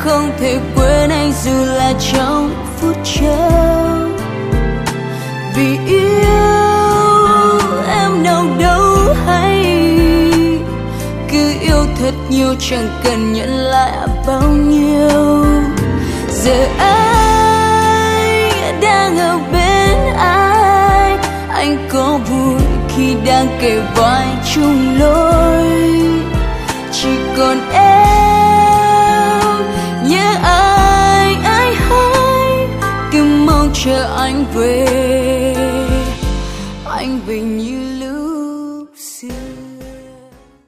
không thể quên anh dù là trong phút chốc. Vì yêu em đâu đâu hay, cứ yêu thật nhiều chẳng cần nhận lại bao nhiêu. Giờ anh đang ở bên ai, anh có vui khi đang kề vai chung lối. Chỉ còn em nhớ anh hay, cứ mong chờ anh về như